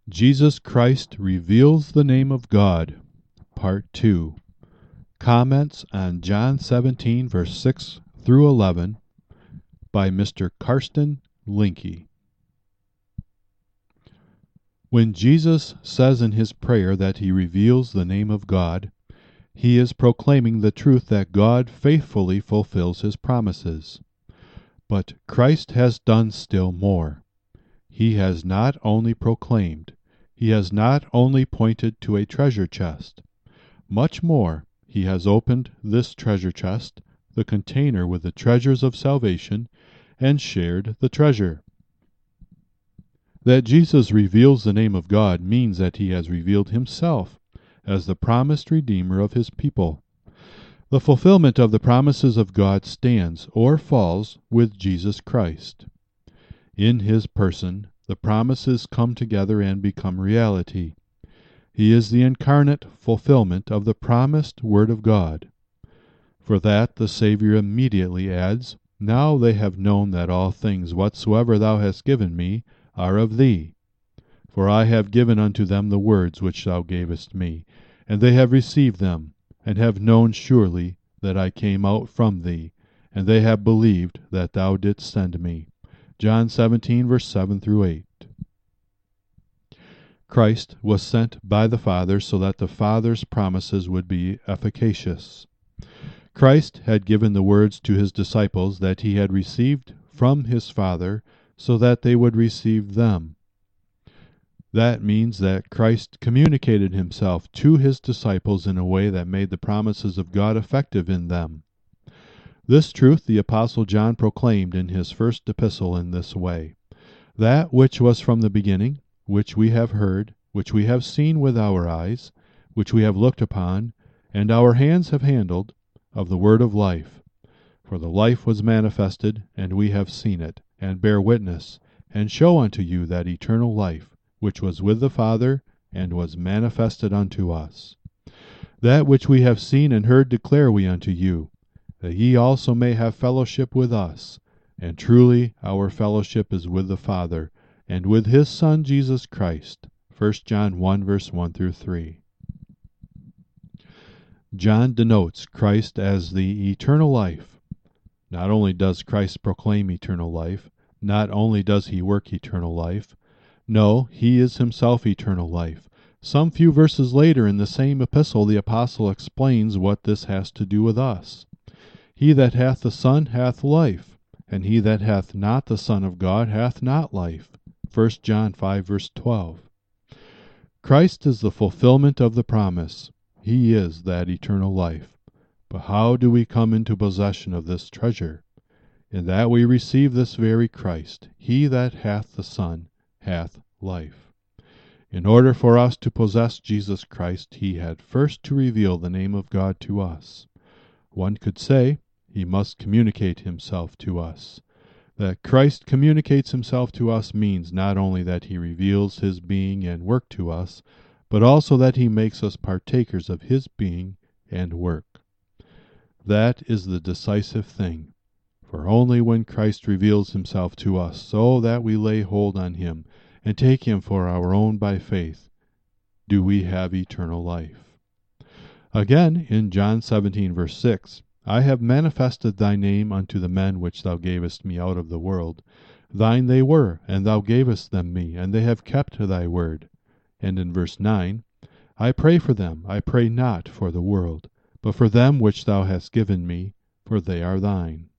Jesus Christ reveals the name of God, Part 2. Comments on John 17, verse 6 through 11 by Mr. Karsten Linke. When Jesus says in his prayer that he reveals the name of God, he is proclaiming the truth that God faithfully fulfills his promises. But Christ has done still more. He has not only proclaimed, he has not only pointed to a treasure chest. Much more, he has opened this treasure chest, the container with the treasures of salvation, and shared the treasure. That Jesus reveals the name of God means that he has revealed himself as the promised Redeemer of his people. The fulfillment of the promises of God stands or falls with Jesus Christ. In his person, the promises come together and become reality. He is the incarnate fulfillment of the promised Word of God. For that the Savior immediately adds, "Now they have known that all things whatsoever thou hast given me are of thee. For I have given unto them the words which thou gavest me, and they have received them, and have known surely that I came out from thee, and they have believed that thou didst send me." John 17, verse 7 through 8. Christ was sent by the Father so that the Father's promises would be efficacious. Christ had given the words to his disciples that he had received from his Father so that they would receive them. That means that Christ communicated himself to his disciples in a way that made the promises of God effective in them. This truth the Apostle John proclaimed in his first epistle in this way: "That which was from the beginning, which we have heard, which we have seen with our eyes, which we have looked upon, and our hands have handled, of the word of life. For the life was manifested, and we have seen it, and bear witness, and show unto you that eternal life, which was with the Father, and was manifested unto us. That which we have seen and heard declare we unto you, that ye also may have fellowship with us. And truly our fellowship is with the Father, and with his Son Jesus Christ." 1 John 1, verse 1 through 3. John denotes Christ as the eternal life. Not only does Christ proclaim eternal life, not only does he work eternal life, no, he is himself eternal life. Some few verses later in the same epistle, the apostle explains what this has to do with us. "He that hath the Son hath life, and he that hath not the Son of God hath not life." 1 John 5, verse 12. Christ is the fulfillment of the promise. He is that eternal life. But how do we come into possession of this treasure? In that we receive this very Christ. "He that hath the Son hath life." In order for us to possess Jesus Christ, he had first to reveal the name of God to us. One could say, he must communicate himself to us. That Christ communicates himself to us means not only that he reveals his being and work to us, but also that he makes us partakers of his being and work. That is the decisive thing, for only when Christ reveals himself to us so that we lay hold on him and take him for our own by faith, do we have eternal life. Again, in John 17, verse 6, "I have manifested thy name unto the men which thou gavest me out of the world. Thine they were, and thou gavest them me, and they have kept thy word." And in verse 9, "I pray for them, I pray not for the world, but for them which thou hast given me, for they are thine."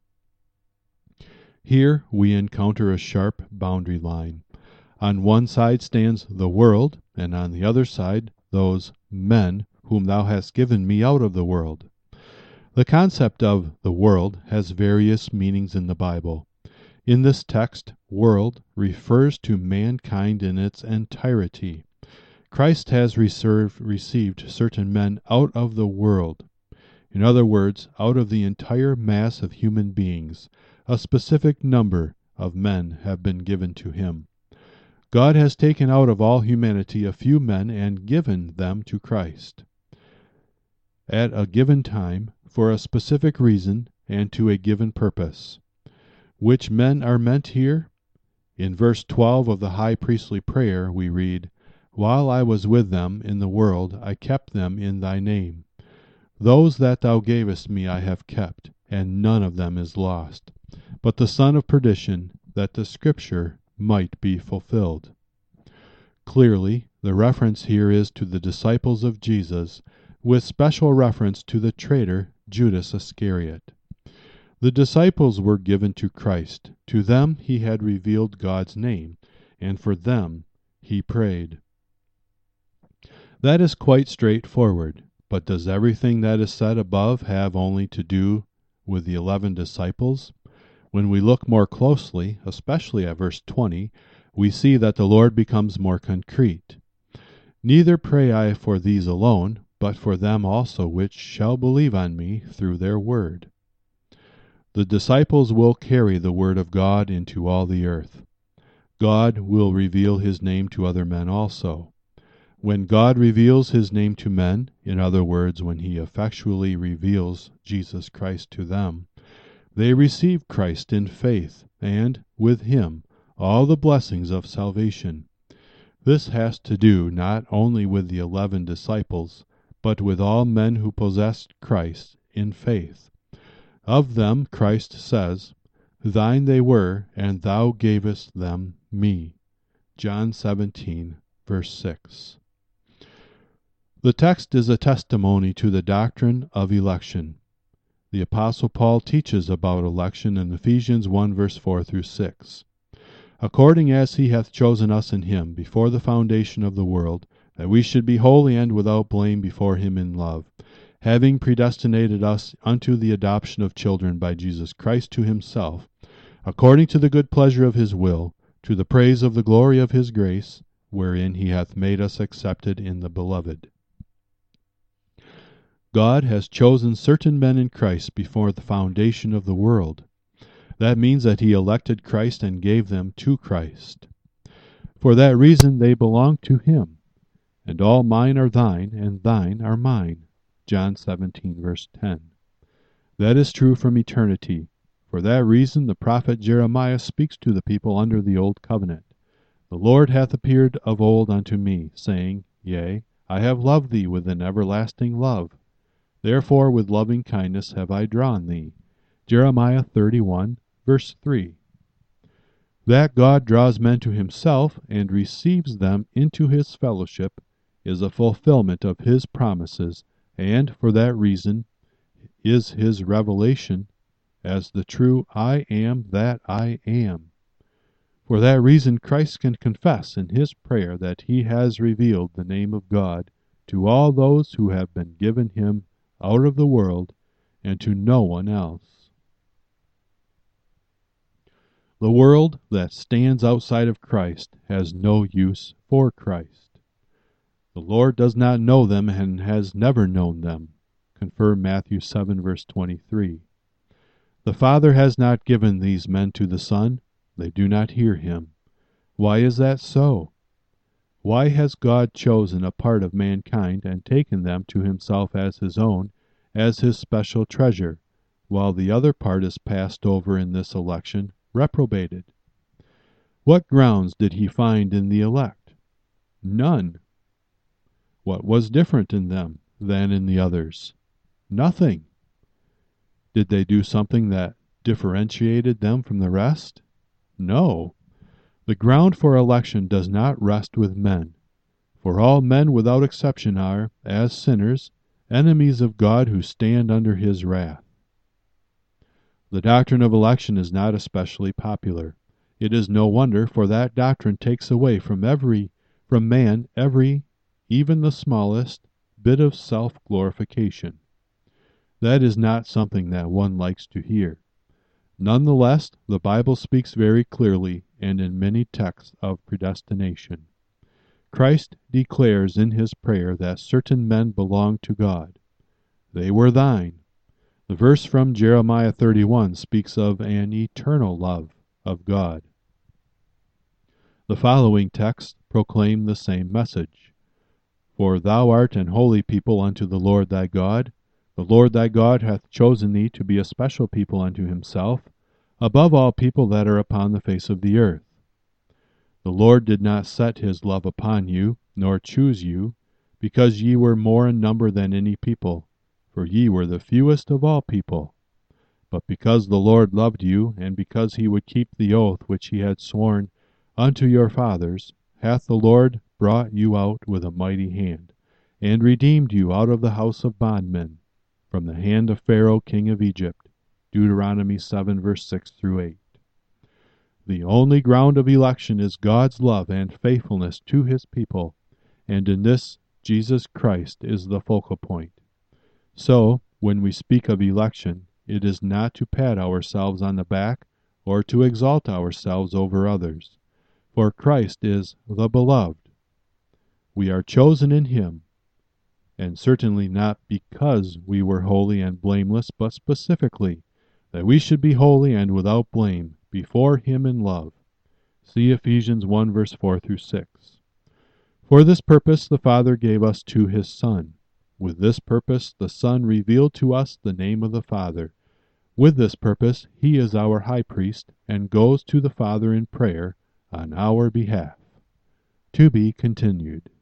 Here we encounter a sharp boundary line. On one side stands the world, and on the other side those men whom thou hast given me out of the world. The concept of the world has various meanings in the Bible. In this text, world refers to mankind in its entirety. Christ has received certain men out of the world. In other words, out of the entire mass of human beings, a specific number of men have been given to him. God has taken out of all humanity a few men and given them to Christ. At a given time, for a specific reason, and to a given purpose. Which men are meant here? In verse 12 of the high priestly prayer we read, "While I was with them in the world, I kept them in thy name. Those that thou gavest me I have kept, and none of them is lost, but the son of perdition, that the scripture might be fulfilled." Clearly, the reference here is to the disciples of Jesus, with special reference to the traitor Judas Iscariot. The disciples were given to Christ. To them he had revealed God's name, and for them he prayed. That is quite straightforward, but does everything that is said above have only to do with the 11 disciples? When we look more closely, especially at verse 20, we see that the Lord becomes more concrete. "Neither pray I for these alone, but for them also which shall believe on me through their word." The disciples will carry the word of God into all the earth. God will reveal his name to other men also. When God reveals his name to men, in other words, when he effectually reveals Jesus Christ to them, they receive Christ in faith, and, with him, all the blessings of salvation. This has to do not only with the 11 disciples, but with all men who possessed Christ in faith. Of them Christ says, "Thine they were, and thou gavest them me." John 17, verse 6. The text is a testimony to the doctrine of election. The Apostle Paul teaches about election in Ephesians 1, verse 4 through 6. "According as he hath chosen us in him before the foundation of the world, that we should be holy and without blame before him in love, having predestinated us unto the adoption of children by Jesus Christ to himself, according to the good pleasure of his will, to the praise of the glory of his grace, wherein he hath made us accepted in the beloved." God has chosen certain men in Christ before the foundation of the world. That means that he elected Christ and gave them to Christ. For that reason they belong to him. "And all mine are thine, and thine are mine." John 17, verse 10. That is true from eternity. For that reason the prophet Jeremiah speaks to the people under the old covenant. "The Lord hath appeared of old unto me, saying, Yea, I have loved thee with an everlasting love. Therefore with loving kindness have I drawn thee." Jeremiah 31, verse 3. That God draws men to himself and receives them into his fellowship is a fulfillment of his promises, and for that reason is his revelation as the true I am that I am. For that reason Christ can confess in his prayer that he has revealed the name of God to all those who have been given him out of the world and to no one else. The world that stands outside of Christ has no use for Christ. The Lord does not know them and has never known them. Confirm Matthew 7, verse 23. The Father has not given these men to the Son. They do not hear him. Why is that so? Why has God chosen a part of mankind and taken them to himself as his own, as his special treasure, while the other part is passed over in this election, reprobated? What grounds did he find in the elect? None. What was different in them than in the others? Nothing. Did they do something that differentiated them from the rest? No. The ground for election does not rest with men, for all men without exception are, as sinners, enemies of God who stand under his wrath. The doctrine of election is not especially popular. It is no wonder, for that doctrine takes away from man every, even the smallest, bit of self-glorification. That is not something that one likes to hear. Nonetheless, the Bible speaks very clearly and in many texts of predestination. Christ declares in his prayer that certain men belong to God. They were thine. The verse from Jeremiah 31 speaks of an eternal love of God. The following texts proclaim the same message. "For thou art an holy people unto the Lord thy God. The Lord thy God hath chosen thee to be a special people unto himself, above all people that are upon the face of the earth." The Lord did not set his love upon you, nor choose you, because ye were more in number than any people, for ye were the fewest of all people. But because the Lord loved you, and because he would keep the oath which he had sworn unto your fathers, hath the Lord brought you out with a mighty hand, and redeemed you out of the house of bondmen, from the hand of Pharaoh king of Egypt. Deuteronomy 7, verse 6 through 8. The only ground of election is God's love and faithfulness to his people, and in this Jesus Christ is the focal point. So, when we speak of election, it is not to pat ourselves on the back or to exalt ourselves over others, for Christ is the Beloved. We are chosen in him, and certainly not because we were holy and blameless, but specifically that we should be holy and without blame before him in love. See Ephesians 1, verse 4 through 6. For this purpose the Father gave us to his Son. With this purpose the Son revealed to us the name of the Father. With this purpose he is our high priest, and goes to the Father in prayer on our behalf. To be continued.